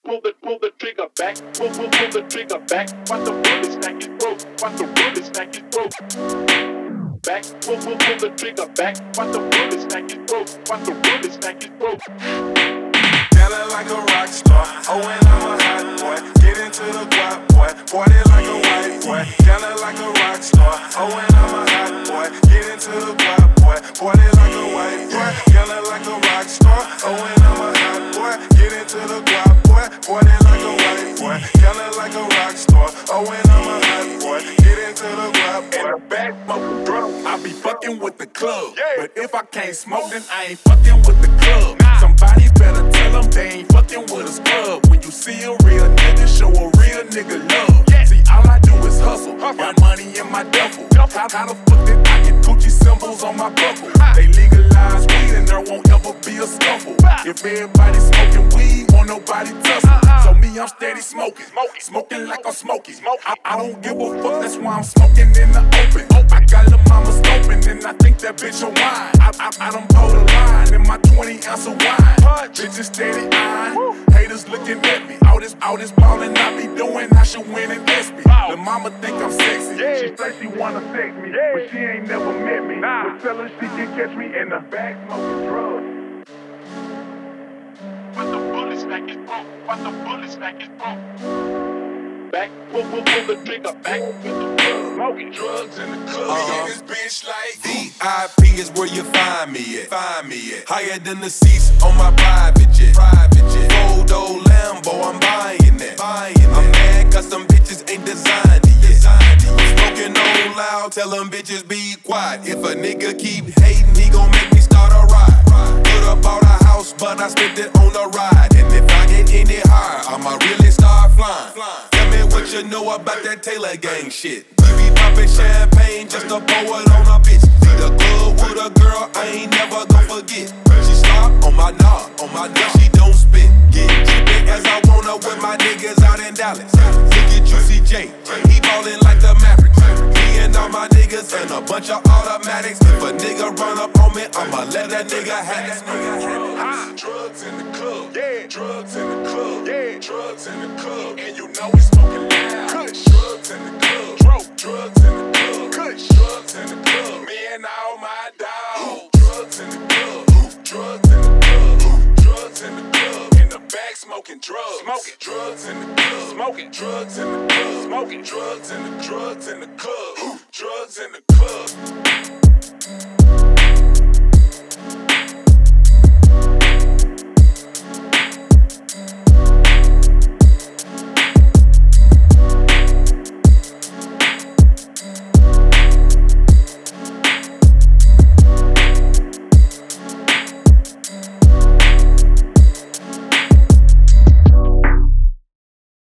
pull the trigger back, pull the trigger back. Watch the bullet snack his throat, watch the bullet snack his throat. Back, pull the trigger back. Watch the bullet snack his throat. Watch the bullet snack his throat. Feeling like a rock star. Oh, and I'm a hot boy. Get into the guap, boy. Party like a white boy. Feeling like a rock star. Oh, and I'm a hot boy. Get into the guap, boy. Party like a white boy. Feeling like a rock star. Oh, and I'm a hot boy. Get into the guap, boy. Party like a white boy. Feeling like a rock star. Oh, and I'm a hot boy. Get into the guap, boy. In the back, smoking drunk. I be fucking with the club. But if I can't smoke, then I ain't fucking with the club. Somebody better tell them they ain't fucking with a scrub. When you see a real nigga, show a real nigga love. See, all I do is hustle. Got money in my duffel. How the fuck did I get Gucci symbols on my buckle? They legalize weed and there won't ever be a scuffle. If everybody smoking weed, won't nobody tussle. So me, I'm steady smoking. Smoking like I'm smoking. I don't give a fuck, that's why I'm smoking in the open. I got lil' mama scoping and I think that bitch a wine. I done pulled a line in my 20-ounce of wine. Bitches steady eyeing, haters looking at me. All this ballin' I be doing, I should win an ESPY. The mama think I'm sexy, she say she wanna sex me, but she ain't never met me. But tell her she can catch me in the back smoking drugs. Watch the bullet snack his throat. Watch the bullet snack his throat. Back, pull the trigger back. With the drugs, smoking drugs in the club. This bitch like VIP is where you find me at. Higher than the seats on my private jet. Four-door Lambo, I'm buying that. I'm mad cause some bitches ain't designed it yet. Smoking on loud, tell them bitches be quiet. If a nigga keep hating, he gon' make me start a ride. Could've bought a house, but I spent it on a ride. And if I get any higher, I'ma really start flying. Tell me what you know about that Taylor gang shit. We be poppin' champagne just to pour it on a bitch. See the club with a girl, I ain't never gon' forget. She slop on my knob, she don't spit. Get trippin' as I wanna with my niggas out in Dallas. Look at Juicy J, he ballin' like the Mavericks. Me and all my niggas and a bunch of automatics. If a nigga run up on me, I'ma let that nigga have it. Drugs in the club, yeah. Drugs in the club, yeah. Drugs in the club, and you know we smoking loud. Drugs in the club, drugs in the club, drugs in the club. Me and all my dogs. Drugs in the club, drugs in the club, drugs in the club. In the back smoking drugs, drugs in the club, smoking drugs in the club, smoking drugs in the club, drugs in the club.